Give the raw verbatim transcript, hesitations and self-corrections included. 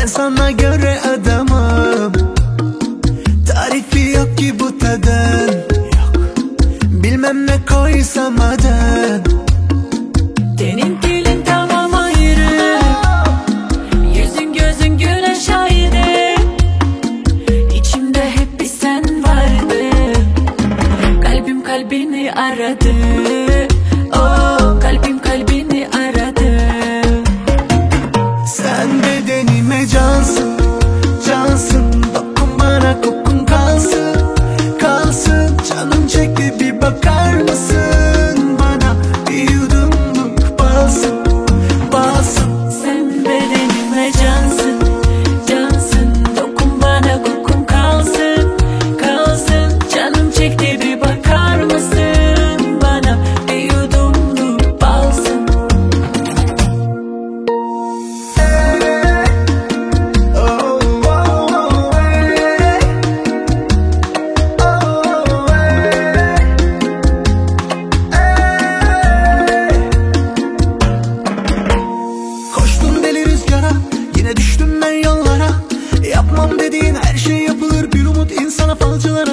Ben sana göre adamım. Tarifi yok ki bu tadın, yok. Bilmem ne koysam adın. Tenin dilin tamam ayrı, yüzün gözün güneş ayrı. İçimde hep bir sen vardı, kalbim kalbini aradı. Oh, kalbim kalbini aradı. Sen bedenime cansın, cansın. Dokun bana, kokun kalsın, kalsın. Canım çekti, bir bakar mısın bana? Bir yudumluk balsın, balsın. Sen bedenime cansın, cansın. Dokun bana, kokun kalsın, kalsın. Canım çekti, bir bakar mısın bana? Bir yudumluk balsın. Oh, oh, oh, hey. Oh, hey. Hey. Koştum deli rüzgara, yine düştüm ben yollara. Yapmam dediğin her şey yapılır, bir umut insana falcılara.